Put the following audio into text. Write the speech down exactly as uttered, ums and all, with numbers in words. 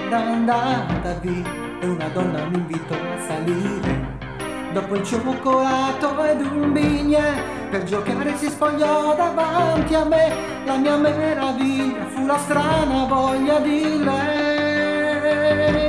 era andata via e una donna mi invitò a salire. Dopo il cioccolato ed un bignè, per giocare si spogliò davanti a me. La mia meraviglia fu la strana voglia di lei.